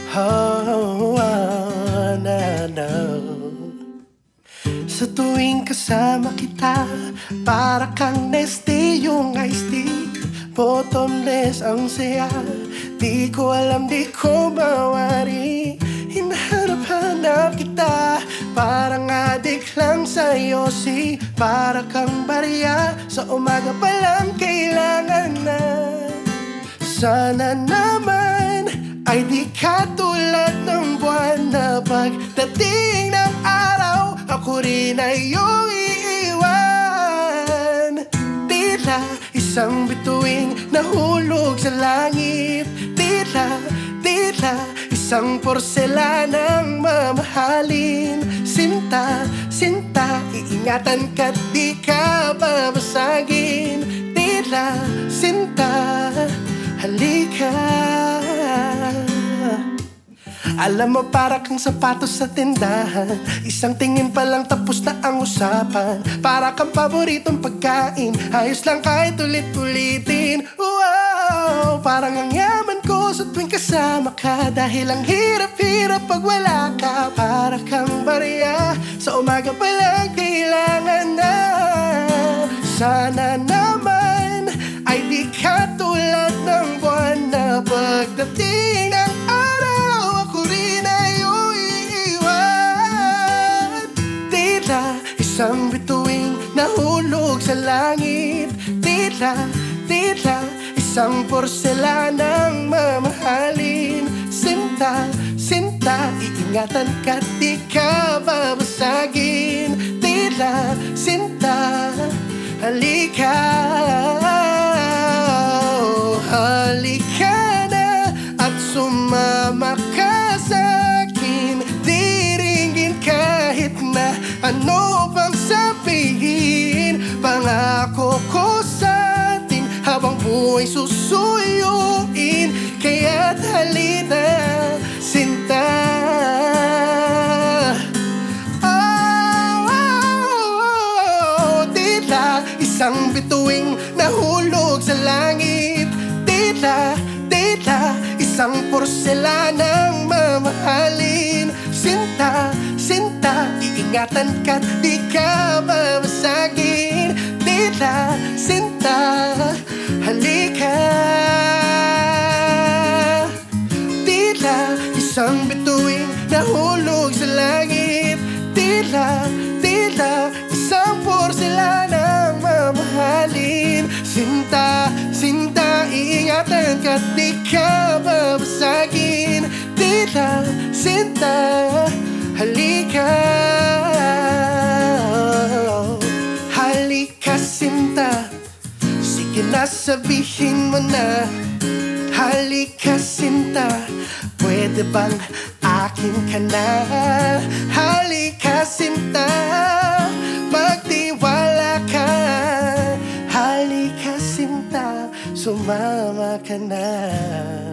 Oh, na, na. Sa tuwing kasama kita, para kang Nestea, yung iced tea. Bottomless ang saya, di ko alam, di ko mawari. Hinahanap-hanap kita, parang adik lang sa yosi. Para kang barya, sa umaga pa lang kailangan na. Sana naman ay di katulad ng buwan na pagdating ng araw, ako rin ay iyong iiwan. Tila isang bituing nahulog sa langit. Tila isang porselanang mamahalin. Sinta, sinta, iingatan ka't di ka babasagin. Tila, sinta, halika. Alam mo, para kang sapatos sa tindahan, isang tingin pa lang tapos na ang usapan. Para kang paboritong pagkain, ayos lang kahit ulit-ulitin. Wow, parang ang yaman ko sa tuwing kasama ka, dahil ang hirap-hirap pag wala ka. Para kang barya, sa umaga pa lang kailangan na. Sana naman ay di katulad ng buwan na pagdating ng araw, ako rin ay iyong iiwan. Tila isang bituing nahulog sa langit. Tila isang porselanang mamahalin. Sinta, sinta, iingatan ka't di ka babasagin. Tila, sinta, halika. Halika na at sumama ka sa'kin. Di ringgin kahit na ano pang sabihin. Pangako ko sa'tin habang buhay susuyuin. Kaya't halina, sinta. Isang bituing nahulog sa langit. Tila isang porselanang mamahalin. Sinta, sinta, iingatan ka't di ka babasagin. Tila, sinta, halika. Tila isang bituing nahulog sa langit. Tila isang porselanang mamahalin. Sinta, sinta, iingatan ka't di ka babasagin. Tila, sinta, halika. Halika, sinta, sige na sabihin mo na. Halika, sinta, pwede bang akin ka na? Halika, sinta, magtiwala ka. Halika, sinta, sumama ka na.